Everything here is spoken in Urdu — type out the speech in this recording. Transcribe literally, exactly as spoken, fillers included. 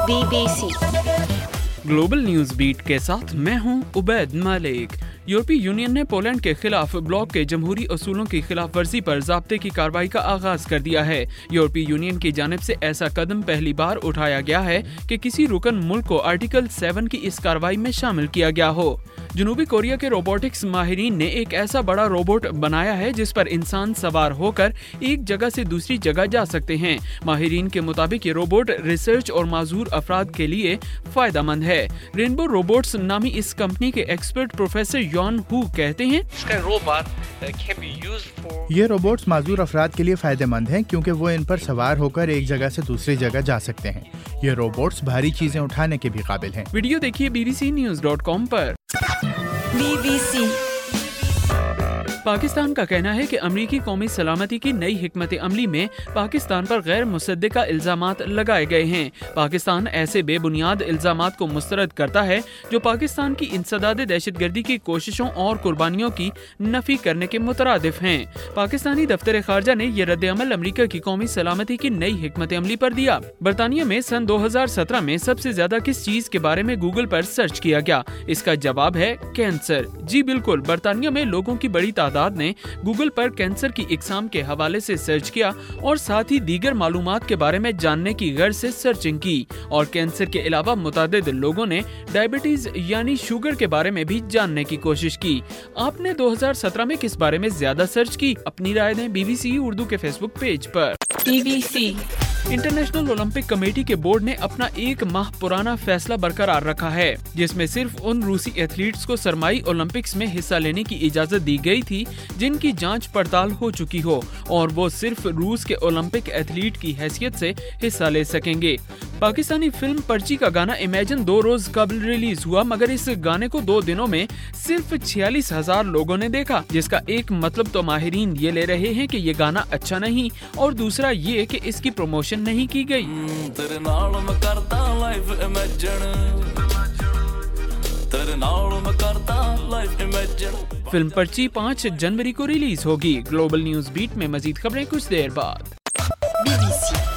Be B C global news beat کے ساتھ میں ہوں عبید مالک۔ یورپی یونین نے پولینڈ کے خلاف بلاک کے جمہوری اصولوں کی خلاف ورزی پر ضابطے کی کارروائی کا آغاز کر دیا ہے۔ یورپی یونین کی جانب سے ایسا قدم پہلی بار اٹھایا گیا ہے کہ کسی رکن ملک کو آرٹیکل سیون کی اس کارروائی میں شامل کیا گیا ہو۔ جنوبی کوریا کے روبوٹکس ماہرین نے ایک ایسا بڑا روبوٹ بنایا ہے جس پر انسان سوار ہو کر ایک جگہ سے دوسری جگہ جا سکتے ہیں۔ ماہرین کے مطابق یہ روبوٹ ریسرچ اور معذور افراد کے لیے فائدہ مند ہے۔ رینبو روبوٹس نامی اس کمپنی کے ایکسپرٹ پروفیسر یون ہو کہتے ہیں، یہ روبوٹس معذور افراد کے لیے فائدہ مند ہیں کیونکہ وہ ان پر سوار ہو کر ایک جگہ سے دوسری جگہ جا سکتے ہیں۔ یہ روبوٹس بھاری چیزیں اٹھانے کے بھی قابل ہیں۔ ویڈیو دیکھیے B B C news dot com پر۔ بی بی سی پاکستان کا کہنا ہے کہ امریکی قومی سلامتی کی نئی حکمت عملی میں پاکستان پر غیر مصدقہ الزامات لگائے گئے ہیں۔ پاکستان ایسے بے بنیاد الزامات کو مسترد کرتا ہے جو پاکستان کی انسداد دہشت گردی کی کوششوں اور قربانیوں کی نفی کرنے کے مترادف ہیں۔ پاکستانی دفتر خارجہ نے یہ رد عمل امریکہ کی قومی سلامتی کی نئی حکمت عملی پر دیا۔ برطانیہ میں سن دو ہزار سترہ میں سب سے زیادہ کس چیز کے بارے میں گوگل پر سرچ کیا گیا؟ اس کا جواب ہے کینسر۔ جی بالکل، برطانیہ میں لوگوں کی بڑی تعداد نے گوگل پر کینسر کی اقسام کے حوالے سے سرچ کیا اور ساتھ ہی دیگر معلومات کے بارے میں جاننے کی غرض سے سرچنگ کی، اور کینسر کے علاوہ متعدد لوگوں نے ڈائبٹیز یعنی شوگر کے بارے میں بھی جاننے کی کوشش کی۔ آپ نے دو ہزار سترہ میں کس بارے میں زیادہ سرچ کی؟ اپنی رائے دیں بی بی سی اردو کے فیس بک پیج پر۔ B B C international Olympic committee کے بورڈ نے اپنا ایک ماہ پرانا فیصلہ برقرار رکھا ہے، جس میں صرف ان روسی ایتھلیٹس کو سرمائی اولمپکس میں حصہ لینے کی اجازت دی گئی تھی جن کی جانچ پڑتال ہو چکی ہو، اور وہ صرف روس کے اولمپک ایتھلیٹ کی حیثیت سے حصہ لے سکیں گے۔ پاکستانی فلم پرچی کا گانا امیجن دو روز قبل ریلیز ہوا، مگر اس گانے کو دو دنوں میں صرف چھیالیس ہزار لوگوں نے دیکھا، جس کا ایک مطلب تو ماہرین یہ لے رہے ہیں کہ یہ گانا اچھا نہیں، اور دوسرا یہ کہ اس کی پروموشن نہیں کی گئی۔ فلم پرچی پانچ جنوری کو ریلیز ہوگی۔ گلوبل نیوز بیٹ میں مزید خبریں کچھ دیر بعد۔ Be B C